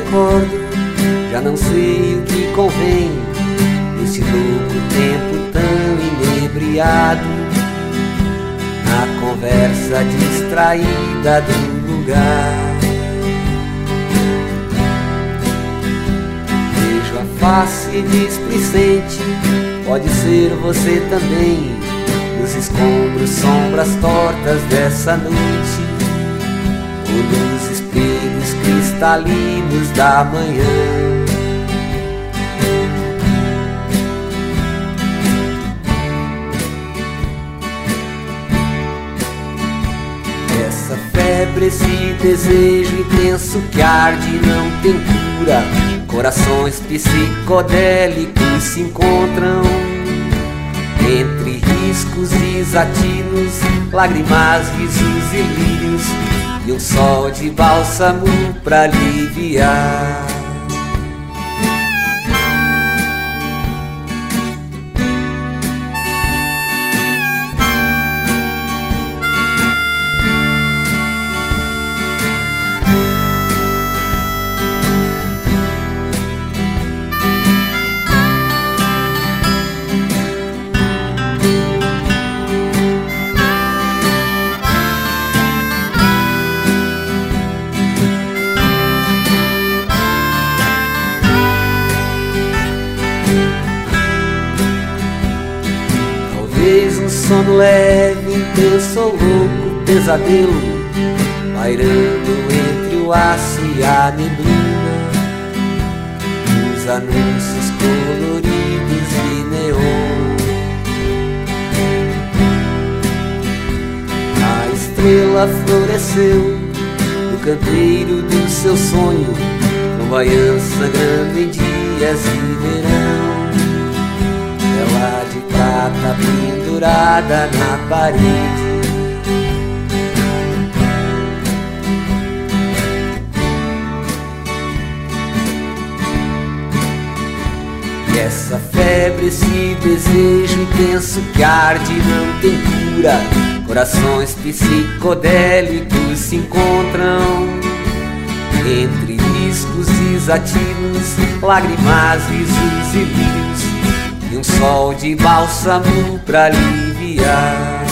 recordo, já não sei o que convém nesse louco tempo tão inebriado, na conversa distraída do lugar. Vejo a face displicente, pode ser você também, nos escombros, sombras tortas dessa noite, ou nos espelhos cristalinos da manhã. Essa febre, esse desejo intenso que arde e não tem cura, corações psicodélicos se encontram entre riscos desatinos, lágrimas, risos e lírios, e um sol de bálsamo pra aliviar. Talvez um sono leve, intenso ou louco, pesadelo, pairando entre o aço e a neblina, os anúncios coloridos de neon. A estrela floresceu no canteiro do seu sonho, Umbaiã sangrando em dias de verão. Ela de prata pendurada na parede, e essa febre, esse desejo intenso que arde e não tem cura, corações psicodélicos se encontram entre riscos desatinos, lágrimas, risos e lírios, e um sol de bálsamo pra aliviar.